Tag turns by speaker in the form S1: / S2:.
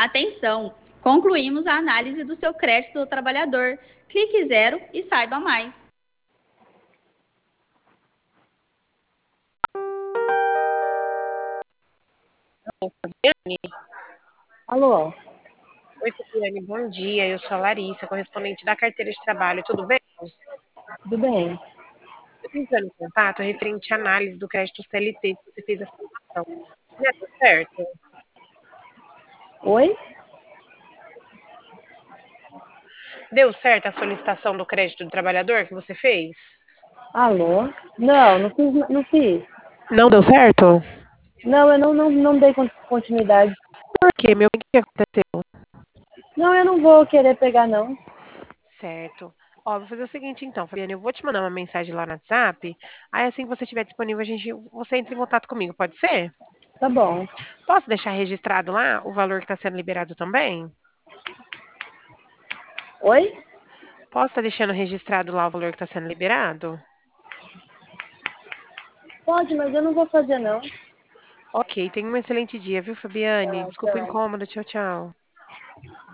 S1: Atenção! Concluímos a análise do seu crédito do trabalhador. Clique zero e saiba mais.
S2: Alô,
S3: Oi, Fabiane, bom dia. Eu sou a Larissa, correspondente da carteira de trabalho. Tudo bem?
S2: tudo bem?
S3: Eu estou entrando em contato referente à análise do crédito CLT que você fez a formação. Já deu certo?
S2: Oi?
S3: Deu certo a solicitação do crédito do trabalhador que você fez?
S2: Alô? Não, não fiz, não fiz.
S3: Não deu certo?
S2: Não, eu não dei continuidade.
S3: Por quê, meu? O que aconteceu?
S2: Não, eu não vou querer pegar, não.
S3: Certo. Ó, vou fazer o seguinte então, Fabiane, eu vou te mandar uma mensagem lá no WhatsApp. Aí assim que você estiver disponível, você entra em contato comigo, pode ser?
S2: Tá bom.
S3: Posso deixar registrado lá o valor que está sendo liberado também?
S2: Oi?
S3: Posso estar deixando registrado lá o valor que está sendo liberado?
S2: Pode, mas eu não vou fazer, não.
S3: Ok, tenha um excelente dia, viu, Fabiane?
S2: Tá,
S3: Desculpa o
S2: tchau.
S3: incômodo. Tchau, tchau.